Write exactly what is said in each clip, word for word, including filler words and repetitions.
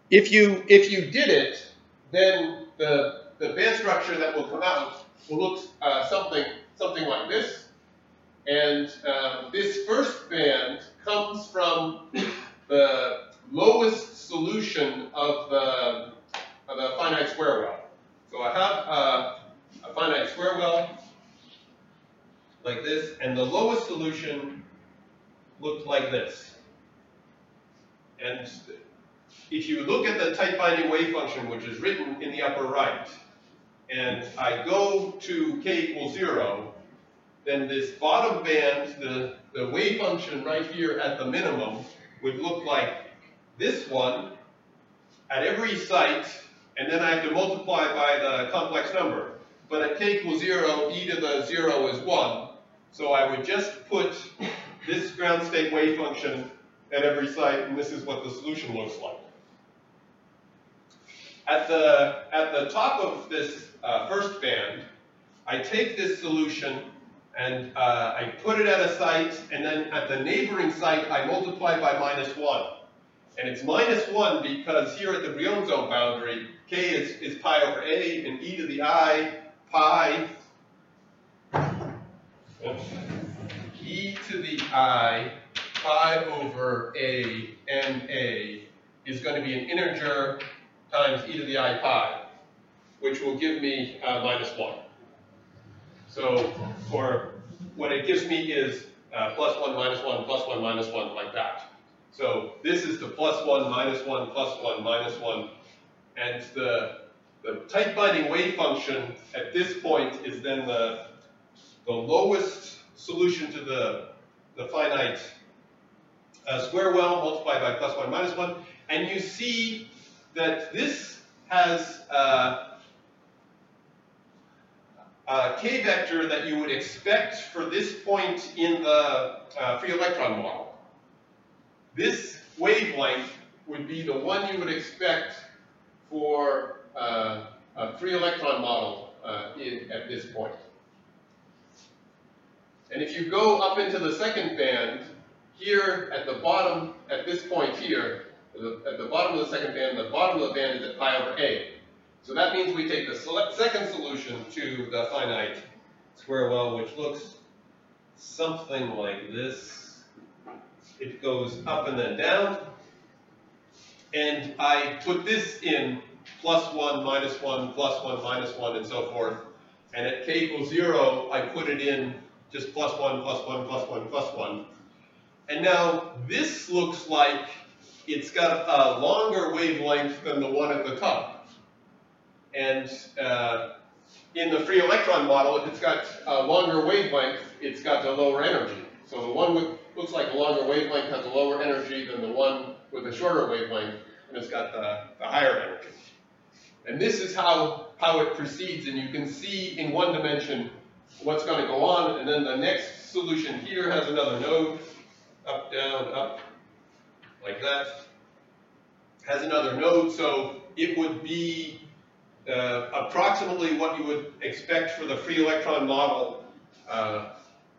if you if you did it, then the the band structure that will come out will look uh, something something like this. And uh, this first band comes from the lowest solution of the, of the finite square well. So I have uh, a finite square well like this, and the lowest solution looked like this. And if you look at the tight binding wave function, which is written in the upper right, and I go to k equals zero, then this bottom band, the, the wave function right here at the minimum, would look like this one at every site, and then I have to multiply by the complex number. But at k equals zero, e to the zero is one. So I would just put this ground state wave function at every site, and this is what the solution looks like. At the, at the top of this uh, first band, I take this solution and uh, I put it at a site, and then at the neighboring site, I multiply by minus one. And it's minus one because here at the Brion zone boundary, k is, is pi over a, and e to the I, pi, oops, e to the I, pi over a, n a, is going to be an integer times e to the I pi, which will give me uh, minus one. So for what it gives me is uh, plus one, minus one, plus one, minus one, like that. So this is the plus one, minus one, plus one, minus one. And the, the tight binding wave function at this point is then the, the lowest solution to the, the finite uh, square well multiplied by plus one, minus one. And you see that this has uh, Uh, k vector that you would expect for this point in the uh, free electron model. This wavelength would be the one you would expect for uh, a free electron model uh, in, at this point. And if you go up into the second band, here at the bottom, at this point here, at the bottom of the second band, the bottom of the band is at pi over a. So that means we take the second solution to the finite square well, which looks something like this. It goes up and then down. And I put this in plus one, minus one, plus one, minus one, and so forth. And at k equals zero, I put it in just plus one, plus one, plus one, plus one. And now this looks like it's got a longer wavelength than the one at the top. And uh, in the free electron model, if it's got a longer wavelength, it's got a lower energy. So the one with looks like a longer wavelength has a lower energy than the one with a shorter wavelength, and it's got the, the higher energy. And this is how, how it proceeds, and you can see in one dimension what's going to go on, and then the next solution here has another node, up, down, up, like that, has another node, so it would be Uh, approximately what you would expect for the free electron model, uh,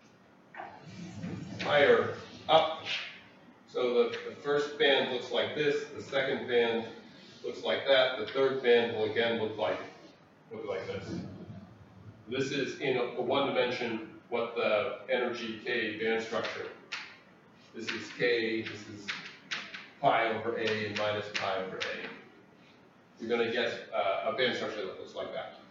higher up. So the, the first band looks like this, the second band looks like that, the third band will again look like, look like this. This is in a, a one dimension what the energy K band structure. This is K, this is pi over A and minus pi over A. You're going to get uh, a band structure that looks like that.